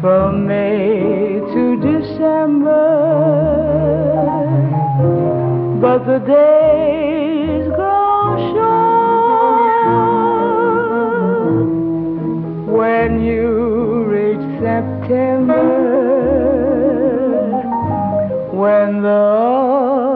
from May to December, but the days grow short when you reach September, when the